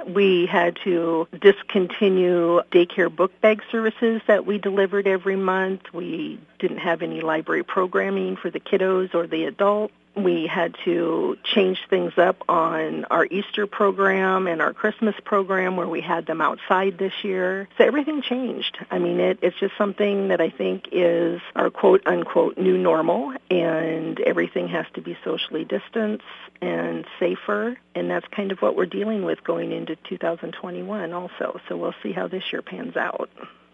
We had to discontinue daycare book bag services that we delivered every month. We didn't have any library programming for the kiddos or the adults. We had to change things up on our Easter program and our Christmas program where we had them outside this year. So everything changed. I mean, it's just something that I think is our quote-unquote new normal, and everything has to be socially distanced and safer, and that's kind of what we're dealing with going into 2021 also. So we'll see how this year pans out.